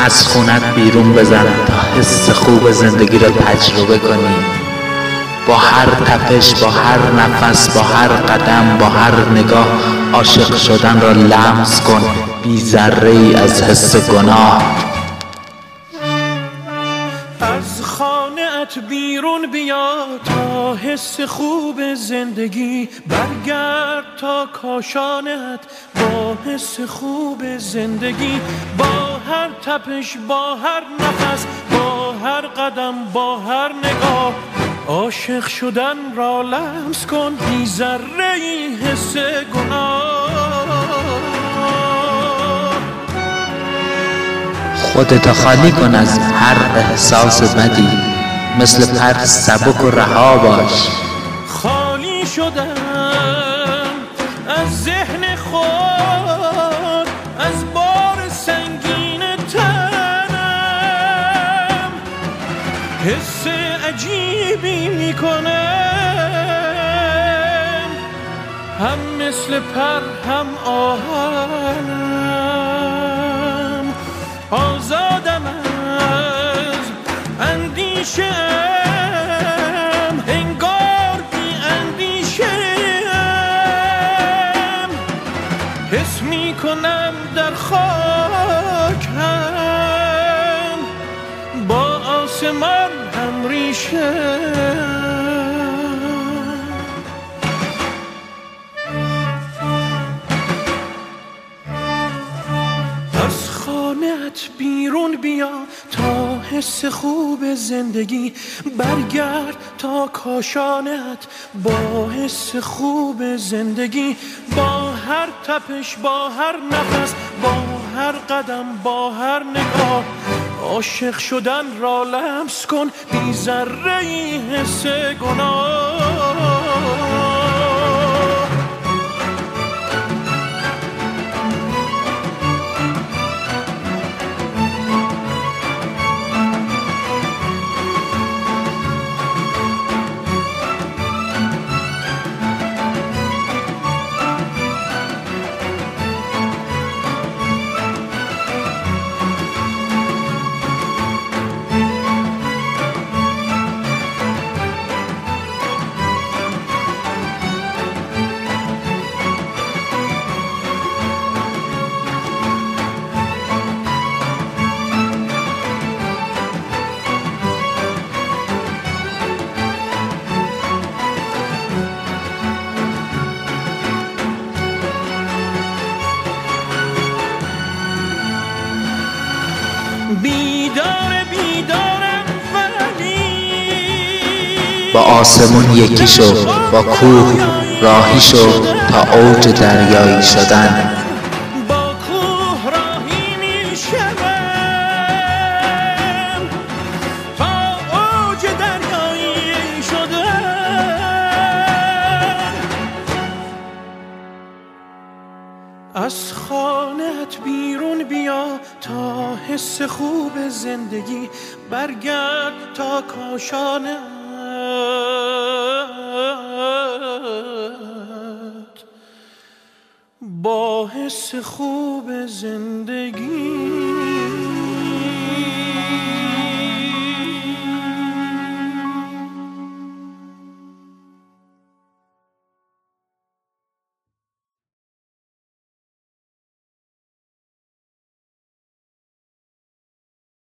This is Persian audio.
از خونت بیرون بزن تا حس خوب زندگی را تجربه کنی. با هر تپش، با هر نفس، با هر قدم، با هر نگاه عاشق شدن را لمس کن بی ذره‌ای از حس گناه. از خانه‌ات بیرون بیا تا حس خوب زندگی، برگرد تا کاشانه‌ات با حس خوب زندگی. با هر تپش، با هر نفس، با هر قدم، با هر نگاه عاشق شدن را لمس کن بی ذره‌ای حس گناه. خودت خالی کن از هر احساس بدی، مثل پر سبک و رها باش. خالی شدم از ذهن خود، از بار سنگین تنم، حس عجیبی میکنم، هم مثل پر هم آهنم. آزادم از اندیشه ام، انگار بی اندیشه ام، حس میکنم در خاکم، با آسمان هم ریشه. از خانه‌ات بیرون بیا تا حس خوب زندگی، برگرد تا کاشانه‌ات با حس خوب زندگی. با هر تپش، با هر نفس، با هر قدم، با هر نگاه عاشق شدن را لمس کن بی ذره‌ای حس گناه. بیدارم ولی با آسمون یکی شو، با کوه راهی شو تا اوج دریایی شدن. با کوه راهی میشم تا اوج دریایی شدن. از خانه‌ات بیرون بیا تا حس خوب زندگی، برگرد تا کاشانه‌ات با حس خوب زندگی.